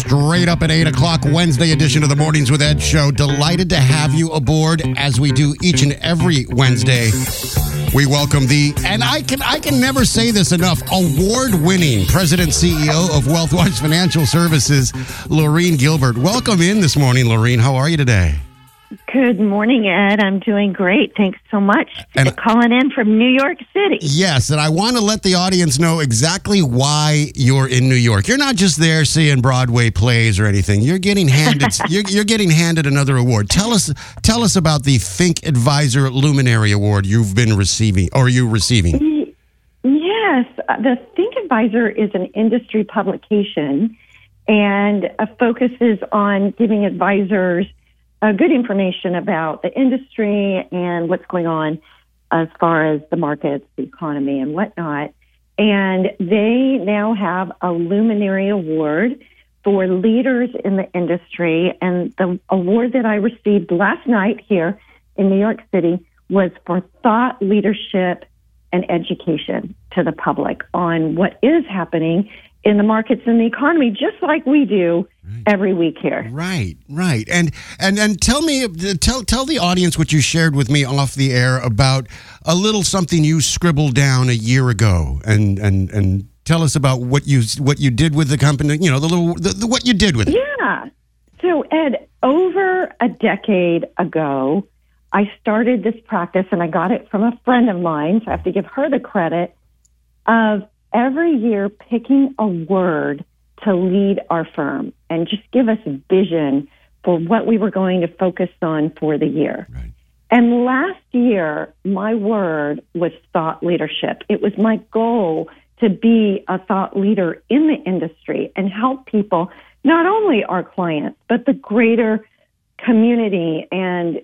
straight up at 8 o'clock, Wednesday edition of the Mornings with Ed show. Delighted to have you aboard as we do each and every Wednesday. We welcome and I can never say this enough, award-winning President CEO of WealthWatch Financial Services, Laureen Gilbert. Welcome in this morning, Laureen. How are you today? Good morning, Ed. I'm doing great. Thanks so much for calling in from New York City. Yes, and I want to let the audience know exactly why you're in New York. You're not just there seeing Broadway plays or anything. You're getting handed you're getting handed another award. Tell us about the Think Advisor Luminary Award you've been receiving, or you're receiving. Yes, the Think Advisor is an industry publication and focuses on giving advisors good information about the industry and what's going on as far as the markets, the economy, and whatnot. And they now have a Luminary Award for leaders in the industry. And the award that I received last night here in New York City was for thought leadership and education to the public on what is happening in the markets and the economy, just like we do every week here. Right. And tell the audience what you shared with me off the air about a little something you scribbled down a year ago, and tell us about what you did with the company. You know, what you did with it. Yeah. So Ed, over a decade ago, I started this practice, and I got it from a friend of mine, so I have to give her the credit of every year picking a word to lead our firm and just give us a vision for what we were going to focus on for the year. Right. And last year, my word was thought leadership. It was my goal to be a thought leader in the industry and help people, not only our clients, but the greater community and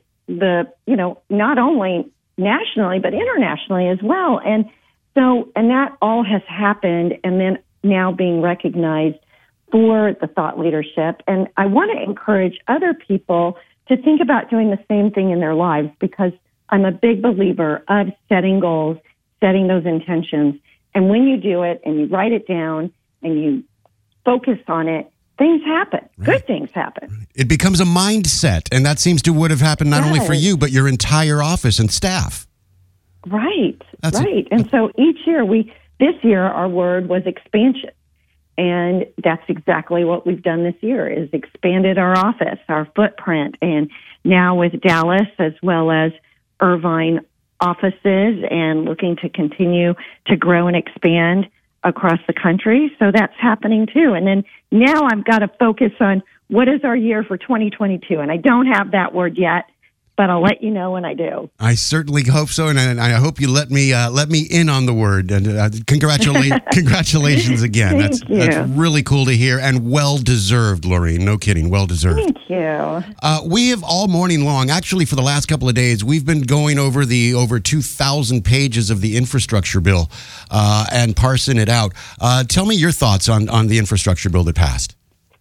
not only nationally, but internationally as well. And that all has happened, and then now being recognized for the thought leadership. And I want to encourage other people to think about doing the same thing in their lives, because I'm a big believer of setting goals, setting those intentions. And when you do it and you write it down and you focus on it, things happen. Right. Good things happen. Right. It becomes a mindset, and that seems to would have happened not only for you, but your entire office and staff. Right. And so each year this year our word was expansion. And that's exactly what we've done this year, is expanded our office, our footprint, and now with Dallas as well as Irvine offices, and looking to continue to grow and expand across the country. So that's happening too. And then now I've got to focus on what is our year for 2022. And I don't have that word yet, but I'll let you know when I do. I certainly hope so, and I hope you let me in on the word. And congratulations again. That's really cool to hear, and well deserved, Laureen. No kidding, well deserved. Thank you. We have all morning long, actually for the last couple of days, we've been going over the over 2,000 pages of the infrastructure bill and parsing it out. Tell me your thoughts on the infrastructure bill that passed.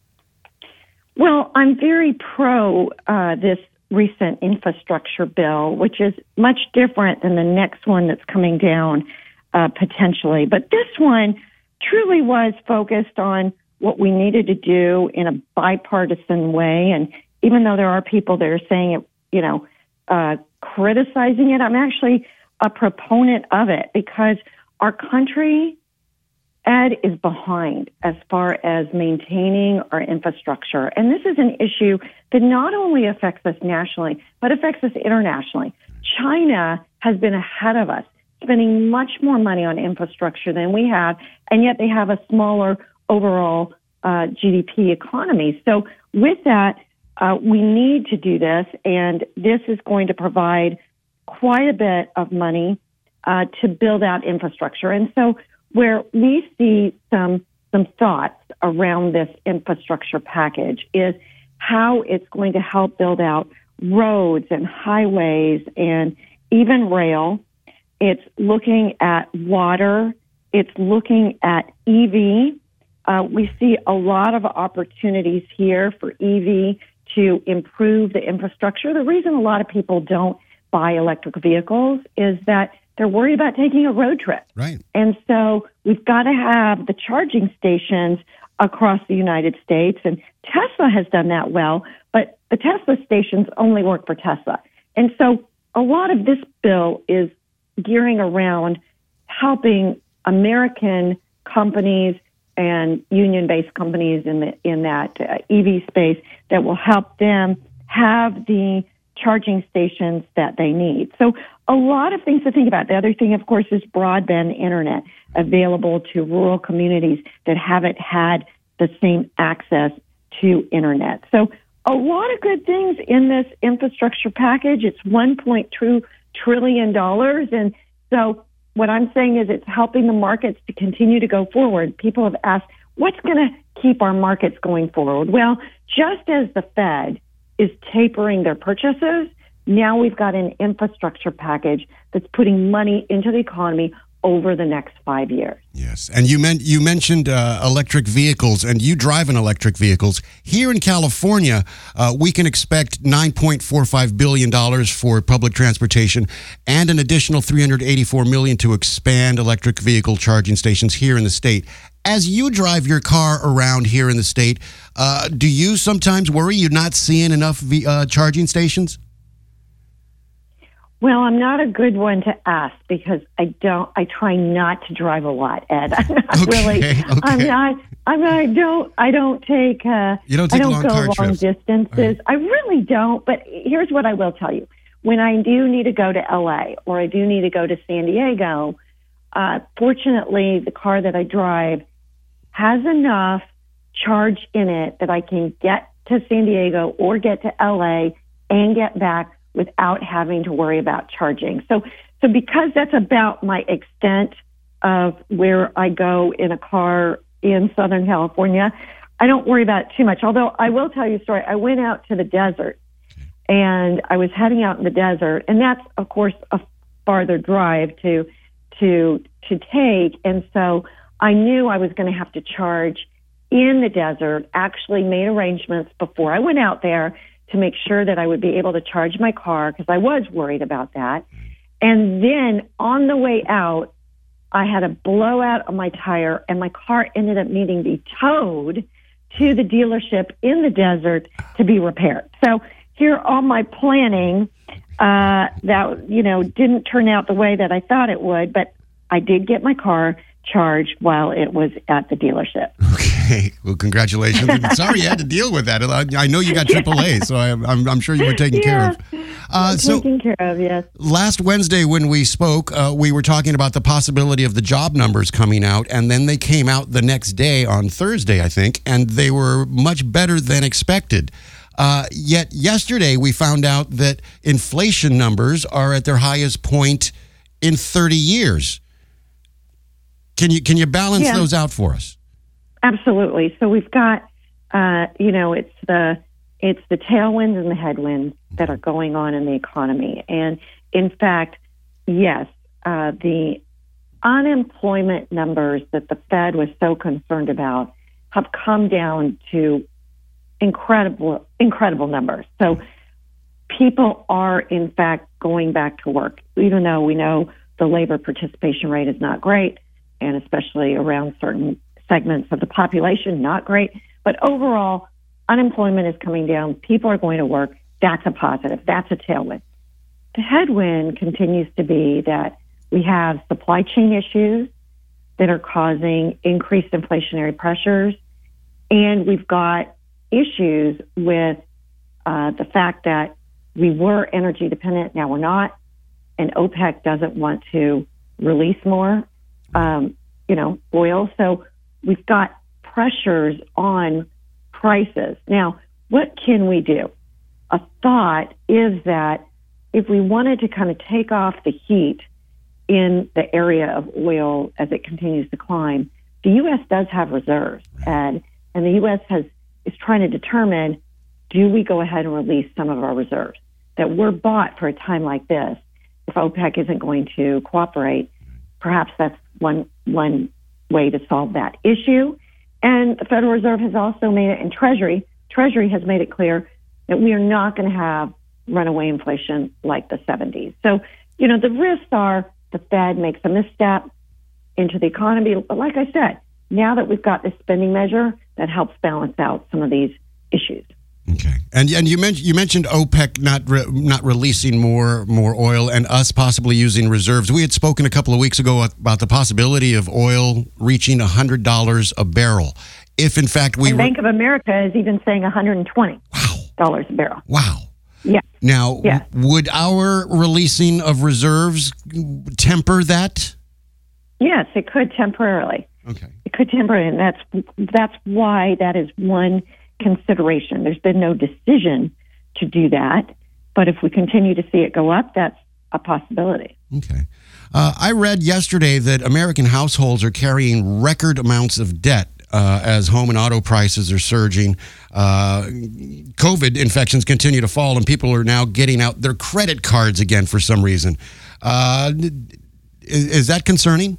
Well, I'm very pro this recent infrastructure bill, which is much different than the next one that's coming down potentially. But this one truly was focused on what we needed to do in a bipartisan way. And even though there are people that are saying it, criticizing it, I'm actually a proponent of it, because our country, Ed, is behind as far as maintaining our infrastructure. And this is an issue that not only affects us nationally, but affects us internationally. China has been ahead of us, spending much more money on infrastructure than we have, and yet they have a smaller overall GDP economy. So with that, we need to do this, and this is going to provide quite a bit of money to build out infrastructure. And so where we see some thoughts around this infrastructure package is how it's going to help build out roads and highways and even rail. It's looking at water. It's looking at EV. We see a lot of opportunities here for EV to improve the infrastructure. The reason a lot of people don't buy electric vehicles is that they're worried about taking a road trip. Right. And so we've got to have the charging stations across the United States. And Tesla has done that well, but the Tesla stations only work for Tesla. And so a lot of this bill is gearing around helping American companies and union-based companies in that EV space that will help them have the charging stations that they need. So a lot of things to think about. The other thing, of course, is broadband internet available to rural communities that haven't had the same access to internet. So a lot of good things in this infrastructure package. It's $1.2 trillion. And so what I'm saying is it's helping the markets to continue to go forward. People have asked, what's going to keep our markets going forward? Well, just as the Fed is tapering their purchases, now we've got an infrastructure package that's putting money into the economy over the next 5 years. Yes, and you mentioned electric vehicles, and you drive in electric vehicles. Here in California, we can expect $9.45 billion for public transportation and an additional $384 million to expand electric vehicle charging stations here in the state. As you drive your car around here in the state, do you sometimes worry you're not seeing enough charging stations? Well, I'm not a good one to ask because I try not to drive a lot, Ed. I'm not really. Okay. I don't take long car trips. Distances. Right. I really don't. But here's what I will tell you. When I do need to go to LA or I do need to go to San Diego, fortunately, the car that I drive has enough charge in it that I can get to San Diego or get to LA and get back without having to worry about charging. So because that's about my extent of where I go in a car in Southern California, I don't worry about it too much. Although I will tell you a story. I went out to the desert and I was heading out in the desert, and that's of course a farther drive to take. And so I knew I was going to have to charge in the desert, actually made arrangements before I went out there to make sure that I would be able to charge my car because I was worried about that. And then on the way out, I had a blowout on my tire and my car ended up needing to be towed to the dealership in the desert to be repaired. So here, all my planning that, didn't turn out the way that I thought it would, but I did get my car charged while it was at the dealership. Okay, well, congratulations. Sorry you had to deal with that. I know you got AAA, so I'm sure you were taken care of. Taken care of, yes. Last Wednesday when we spoke, we were talking about the possibility of the job numbers coming out, and then they came out the next day on Thursday, I think, and they were much better than expected. Yet yesterday we found out that inflation numbers are at their highest point in 30 years. Can you balance those out for us? Absolutely. So we've got, it's the tailwinds and the headwinds that are going on in the economy. And in fact, yes, the unemployment numbers that the Fed was so concerned about have come down to incredible numbers. So people are in fact going back to work, even though we know the labor participation rate is not great, and especially around certain segments of the population, not great. But overall, unemployment is coming down. People are going to work. That's a positive. That's a tailwind. The headwind continues to be that we have supply chain issues that are causing increased inflationary pressures. And we've got issues with the fact that we were energy dependent. Now we're not. And OPEC doesn't want to release more oil. So we've got pressures on prices. Now, what can we do? A thought is that if we wanted to kind of take off the heat in the area of oil as it continues to climb, the U.S. does have reserves, and the U.S. is trying to determine, do we go ahead and release some of our reserves that were bought for a time like this? If OPEC isn't going to cooperate, perhaps that's one way to solve that issue. And the Federal Reserve has also made it, and Treasury has made it clear that we are not going to have runaway inflation like the 70s. So, the risks are the Fed makes a misstep into the economy. But like I said, now that we've got this spending measure, that helps balance out some of these issues. Okay, and you mentioned OPEC not releasing more oil, and us possibly using reserves. We had spoken a couple of weeks ago about the possibility of oil reaching $100 a barrel. If in fact Bank of America is even saying $120 a barrel. Wow. Yeah. Now, would our releasing of reserves temper that? Yes, it could temporarily. Okay. It could temporarily, and that's why that is one consideration. There's been no decision to do that, but if we continue to see it go up, that's a possibility. Okay. I read yesterday that American households are carrying record amounts of debt as home and auto prices are surging. COVID infections continue to fall, and people are now getting out their credit cards again for some reason. Is that concerning?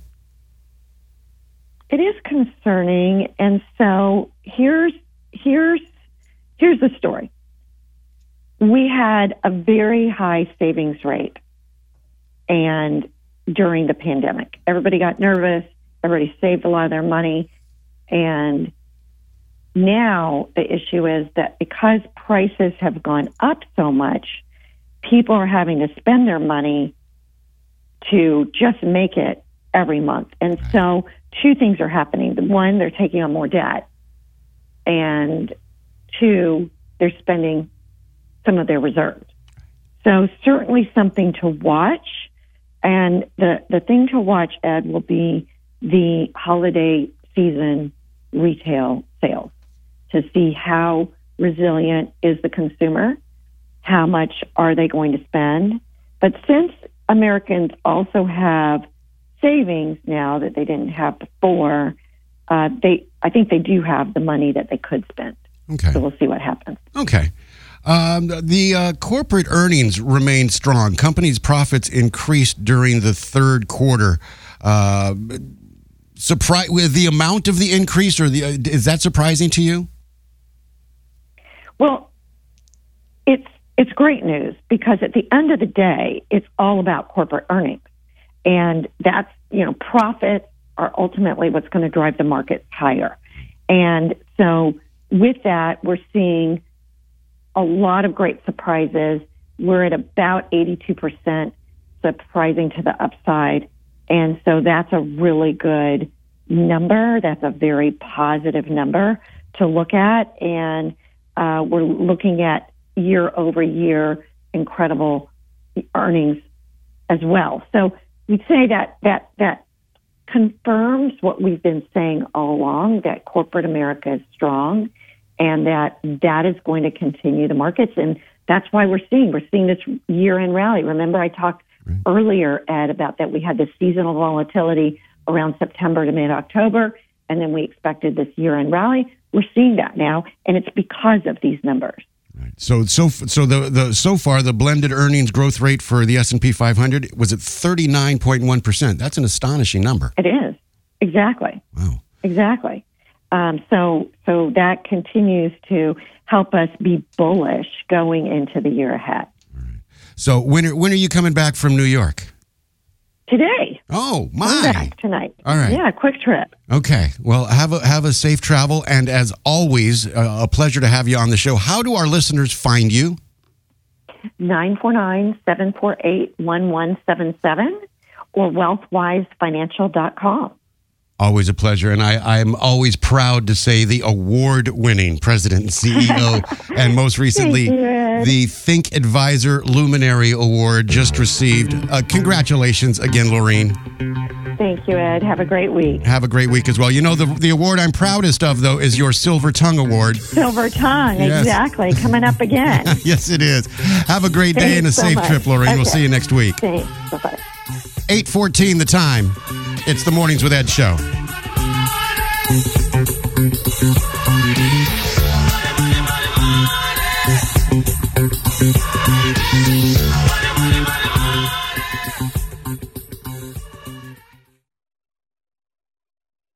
It is concerning, and so here's the story. We had a very high savings rate, and during the pandemic, everybody got nervous. Everybody saved a lot of their money, and now the issue is that because prices have gone up so much, people are having to spend their money to just make it every month. And so two things are happening. One, they're taking on more debt. And two, they're spending some of their reserves. So certainly something to watch. And the thing to watch, Ed, will be the holiday season retail sales to see how resilient is the consumer, how much are they going to spend. But since Americans also have savings now that they didn't have before, I think they do have the money that they could spend. Okay. So we'll see what happens. Okay. The corporate earnings remain strong. Companies' profits increased during the third quarter. With the amount of the increase, is that surprising to you? Well, it's great news because at the end of the day, it's all about corporate earnings. And that's, profits are ultimately what's going to drive the market higher. And so with that, we're seeing a lot of great surprises. We're at about 82% surprising to the upside. And so that's a really good number. That's a very positive number to look at. And we're looking at year over year incredible earnings as well. So we'd say that confirms what we've been saying all along, that corporate America is strong and that is going to continue the markets. And that's why we're seeing this year-end rally. Remember, I talked earlier, Ed, about that we had this seasonal volatility around September to mid-October, and then we expected this year-end rally. We're seeing that now, and it's because of these numbers. Right. So far the blended earnings growth rate for the S&P 500 was at 39.1%. That's an astonishing number. It is. Exactly. Wow. Exactly. So that continues to help us be bullish going into the year ahead. All right. So when are you coming back from New York? Today. Oh, my. I'm back tonight. All right. Yeah, quick trip. Okay. Well, have a safe travel. And as always, a pleasure to have you on the show. How do our listeners find you? 949-748-1177 or wealthwisefinancial.com. Always a pleasure. And I'm always proud to say the award-winning president and CEO and most recently the Think Advisor Luminary Award just received. Congratulations again, Laureen. Thank you, Ed. Have a great week. Have a great week as well. The award I'm proudest of, though, is your Silver Tongue Award. Silver Tongue, yes. Exactly. Coming up again. Yes, it is. Have a great day and a safe trip, Laureen. Okay. We'll see you next week. Thanks. Bye-bye. 8:14 the time. It's the Mornings with Ed show.